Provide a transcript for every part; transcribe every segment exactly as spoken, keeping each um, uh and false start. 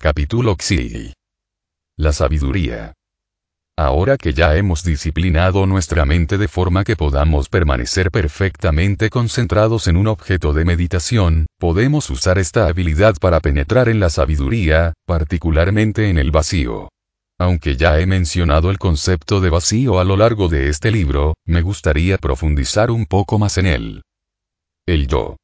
Capítulo Xi. La sabiduría. Ahora que ya hemos disciplinado nuestra mente de forma que podamos permanecer perfectamente concentrados en un objeto de meditación, podemos usar esta habilidad para penetrar en la sabiduría, particularmente en el vacío. Aunque ya he mencionado el concepto de vacío a lo largo de este libro, me gustaría profundizar un poco más en él. El yo.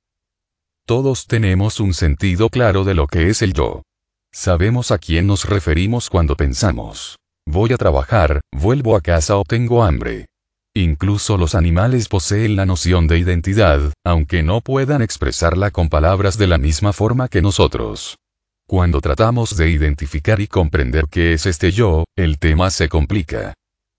Todos tenemos un sentido claro de lo que es el yo. Sabemos a quién nos referimos cuando pensamos: voy a trabajar, vuelvo a casa o tengo hambre. Incluso los animales poseen la noción de identidad, aunque no puedan expresarla con palabras de la misma forma que nosotros. Cuando tratamos de identificar y comprender qué es este yo, el tema se complica.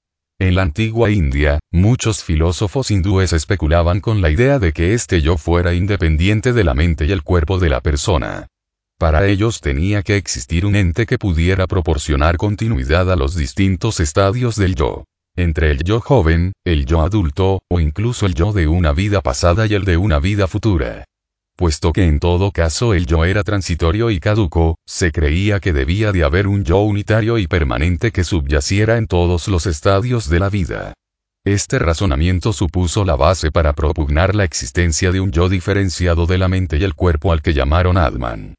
En la antigua India, muchos filósofos hindúes especulaban con la idea de que este yo fuera independiente de la mente y el cuerpo de la persona. Para ellos tenía que existir un ente que pudiera proporcionar continuidad a los distintos estadios del yo. Entre el yo joven, el yo adulto, o incluso el yo de una vida pasada y el de una vida futura. Puesto que en todo caso el yo era transitorio y caduco, se creía que debía de haber un yo unitario y permanente que subyaciera en todos los estadios de la vida. Este razonamiento supuso la base para propugnar la existencia de un yo diferenciado de la mente y el cuerpo al que llamaron Atman.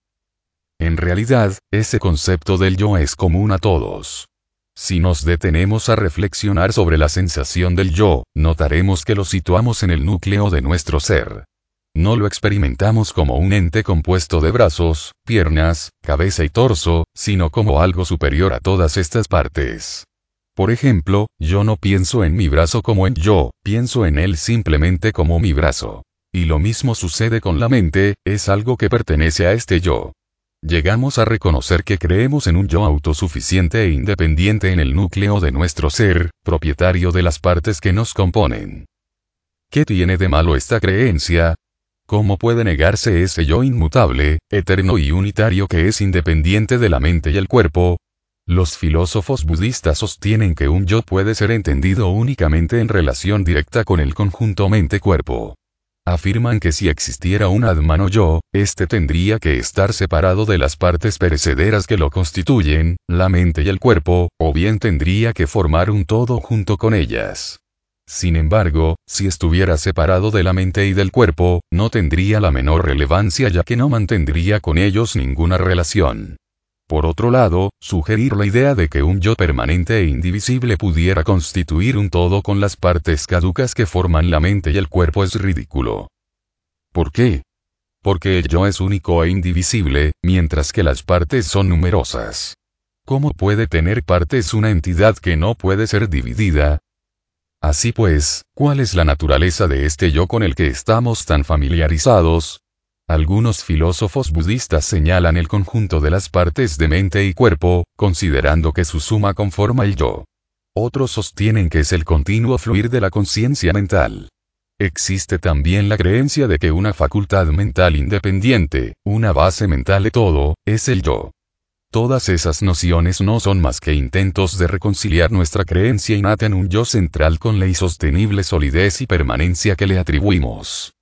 En realidad, ese concepto del yo es común a todos. Si nos detenemos a reflexionar sobre la sensación del yo, notaremos que lo situamos en el núcleo de nuestro ser. No lo experimentamos como un ente compuesto de brazos, piernas, cabeza y torso, sino como algo superior a todas estas partes. Por ejemplo, yo no pienso en mi brazo como en yo, pienso en él simplemente como mi brazo. Y lo mismo sucede con la mente, es algo que pertenece a este yo. Llegamos a reconocer que creemos en un yo autosuficiente e independiente en el núcleo de nuestro ser, propietario de las partes que nos componen. ¿Qué tiene de malo esta creencia? ¿Cómo puede negarse ese yo inmutable, eterno y unitario que es independiente de la mente y el cuerpo? Los filósofos budistas sostienen que un yo puede ser entendido únicamente en relación directa con el conjunto mente-cuerpo. Afirman que si existiera un Atman o yo, este tendría que estar separado de las partes perecederas que lo constituyen, la mente y el cuerpo, o bien tendría que formar un todo junto con ellas. Sin embargo, si estuviera separado de la mente y del cuerpo, no tendría la menor relevancia ya que no mantendría con ellos ninguna relación. Por otro lado, sugerir la idea de que un yo permanente e indivisible pudiera constituir un todo con las partes caducas que forman la mente y el cuerpo es ridículo. ¿Por qué? Porque el yo es único e indivisible, mientras que las partes son numerosas. ¿Cómo puede tener partes una entidad que no puede ser dividida? Así pues, ¿cuál es la naturaleza de este yo con el que estamos tan familiarizados? Algunos filósofos budistas señalan el conjunto de las partes de mente y cuerpo, considerando que su suma conforma el yo. Otros sostienen que es el continuo fluir de la conciencia mental. Existe también la creencia de que una facultad mental independiente, una base mental de todo, es el yo. Todas esas nociones no son más que intentos de reconciliar nuestra creencia innata en un yo central con la insostenible solidez y permanencia que le atribuimos.